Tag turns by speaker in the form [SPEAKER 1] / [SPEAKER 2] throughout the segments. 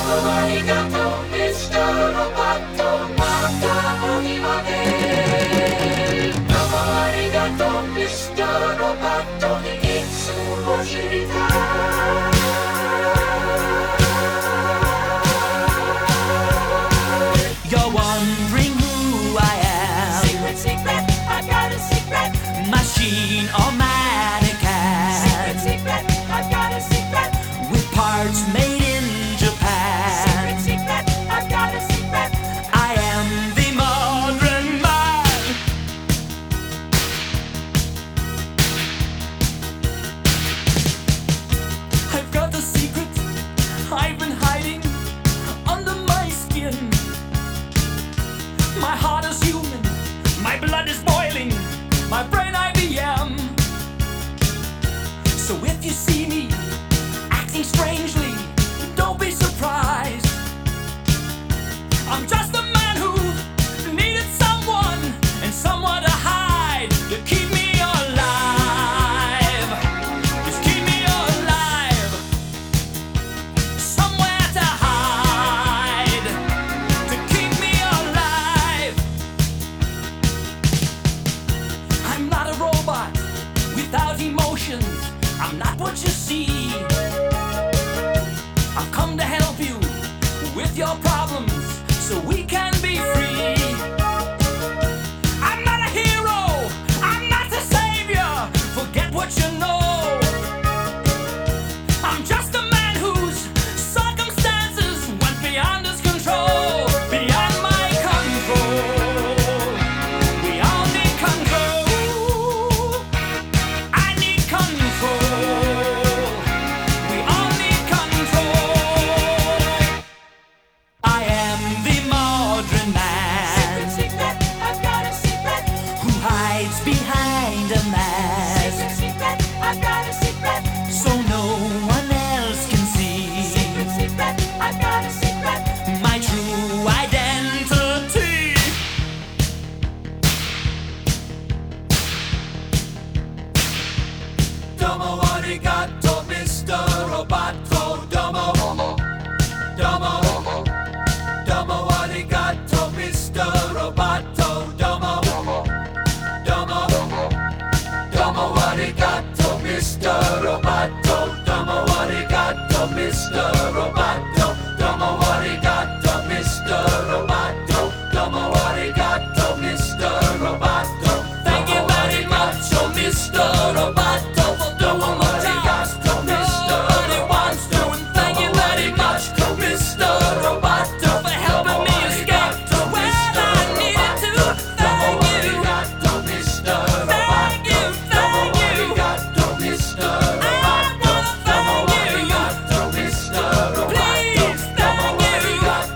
[SPEAKER 1] arigato, Mr. Roboto, mata animate. Domo arigato, Mr. Roboto, itsu wo shiritai.
[SPEAKER 2] You're wondering who I am.
[SPEAKER 1] Secret, secret, I've got a secret.
[SPEAKER 2] Machine or mannequin.
[SPEAKER 1] Secret, secret, I've got a secret.
[SPEAKER 2] With parts made in Japan.
[SPEAKER 1] Secret, secret, I've got a secret.
[SPEAKER 2] I am the modern man. I've got a secret I've been hiding under my skin. My heart is human, my blood is boiling, my brain IBM. So if you see me acting strangely, don't be surprised. I'm just a man who needed someone and someone to hide, to keep me alive. Just keep me alive. Somewhere to hide, to keep me alive. I'm not a robot without emotions. I'm not what you see. I've come to help you with your problems so we can be free. I'm not a hero, I'm not the savior. Forget what you know. I'm just a man whose circumstances went beyond his control, beyond my control. We all need control. I need control. We all need control. I am the modern man
[SPEAKER 1] Secret, secret, I've got a secret.
[SPEAKER 2] who hides behind a mask
[SPEAKER 1] Secret, secret, I've got a secret.
[SPEAKER 2] so no one else can see
[SPEAKER 1] Secret, secret, I've got a secret.
[SPEAKER 2] my true identity.
[SPEAKER 1] Domo arigato, Mr. Roboto. Domo, domo, domo arigato, Mr. Roboto. Domo, domo, domo arigato, Mr. Roboto. Domo arigato, Mr. Roboto. Domo arigato, Mr. Roboto. Domo arigato, Mr. Roboto.
[SPEAKER 2] Thank you very much,
[SPEAKER 1] oh Mr. Roboto. Domo arigato, Mr. Roboto.
[SPEAKER 2] Thank you very much,
[SPEAKER 1] Mr. Roboto,
[SPEAKER 2] for helping me escape to where I needed to. Thank you,
[SPEAKER 1] Mr.
[SPEAKER 2] thank you, thank you.
[SPEAKER 1] Mr.
[SPEAKER 2] Please, thank you.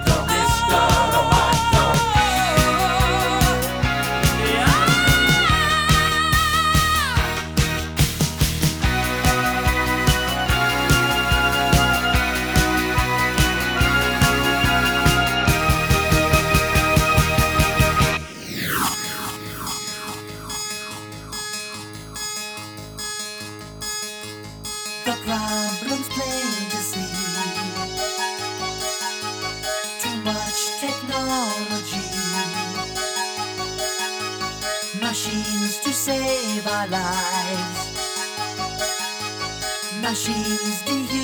[SPEAKER 2] The problem's plain to see. Too much technology. Machines to save our lives. Machines dehumanizing.